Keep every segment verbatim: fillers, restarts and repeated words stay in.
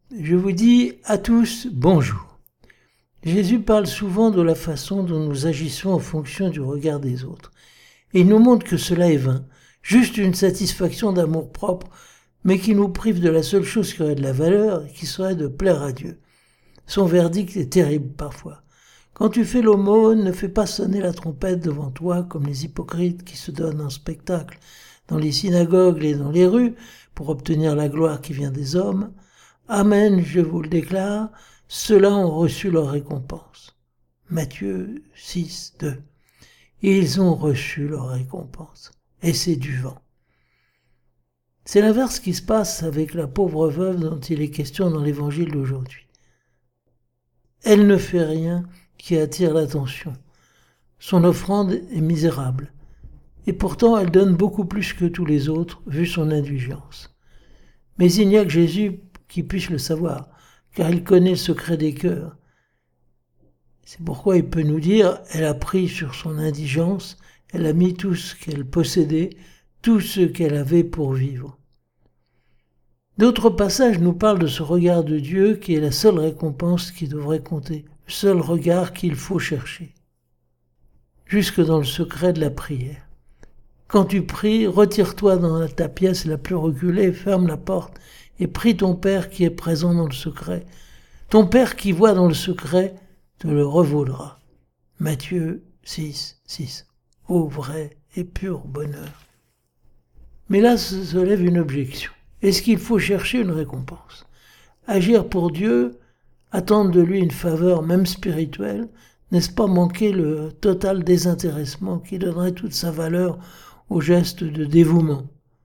Je vous dis à tous bonjour. Jésus parle souvent de la façon dont nous agissons en fonction du regard des autres. Et il nous montre que cela est vain, juste une satisfaction d'amour-propre, mais qui nous prive de la seule chose qui aurait de la valeur, et qui serait de plaire à Dieu. Son verdict est terrible parfois. Quand tu fais l'aumône, ne fais pas sonner la trompette devant toi comme les hypocrites qui se donnent un spectacle dans les synagogues et dans les rues pour obtenir la gloire qui vient des hommes. Amen, je vous le déclare, ceux-là ont reçu leur récompense. Matthieu six, deux. Ils ont reçu leur récompense. Et c'est du vent. C'est l'inverse qui se passe avec la pauvre veuve dont il est question dans l'évangile d'aujourd'hui. Elle ne fait rien qui attire l'attention. Son offrande est misérable. Et pourtant, elle donne beaucoup plus que tous les autres, vu son indulgence. Mais il n'y a que Jésus qui puisse le savoir, car il connaît le secret des cœurs. C'est pourquoi il peut nous dire, elle a pris sur son indigence, elle a mis tout ce qu'elle possédait, tout ce qu'elle avait pour vivre. D'autres passages nous parlent de ce regard de Dieu qui est la seule récompense qui devrait compter, le seul regard qu'il faut chercher. Jusque dans le secret de la prière. Quand tu pries, retire-toi dans ta pièce la plus reculée, ferme la porte et prie ton Père qui est présent dans le secret. Ton Père qui voit dans le secret te le revaudra. Matthieu six, six. Ô vrai et pur bonheur. Mais là se lève une objection. Est-ce qu'il faut chercher une récompense? Agir pour Dieu, attendre de lui une faveur même spirituelle, n'est-ce pas manquer le total désintéressement qui donnerait toute sa valeur au geste de dévouement?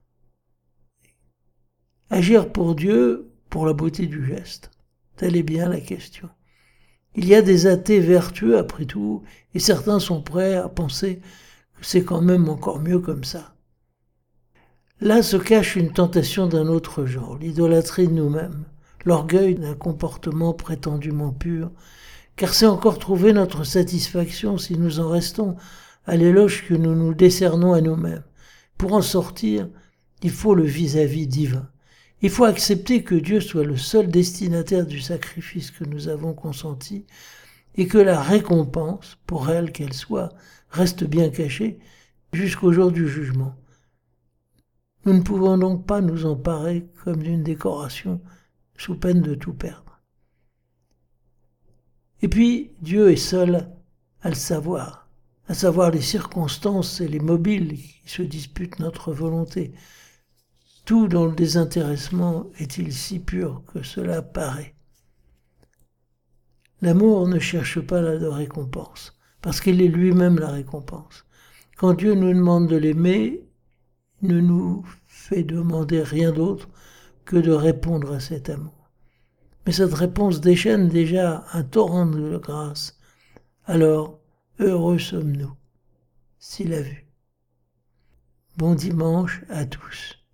Agir pour Dieu, pour la beauté du geste, telle est bien la question. Il y a des athées vertueux après tout, et certains sont prêts à penser que c'est quand même encore mieux comme ça. Là se cache une tentation d'un autre genre, l'idolâtrie de nous-mêmes, l'orgueil d'un comportement prétendument pur, car c'est encore trouver notre satisfaction si nous en restons à l'éloge que nous nous décernons à nous-mêmes. Pour en sortir, il faut le vis-à-vis divin. Il faut accepter que Dieu soit le seul destinataire du sacrifice que nous avons consenti et que la récompense, pour elle qu'elle soit, reste bien cachée jusqu'au jour du jugement. Nous ne pouvons donc pas nous emparer comme d'une décoration sous peine de tout perdre. Et puis, Dieu est seul à le savoir, à savoir les circonstances et les mobiles qui se disputent notre volonté. Tout dans le désintéressement est-il si pur que cela paraît? L'amour ne cherche pas la récompense, parce qu'il est lui-même la récompense. Quand Dieu nous demande de l'aimer, il ne nous fait demander rien d'autre que de répondre à cet amour. Mais cette réponse déchaîne déjà un torrent de grâce. Alors, heureux sommes-nous, s'il a vu. Bon dimanche à tous.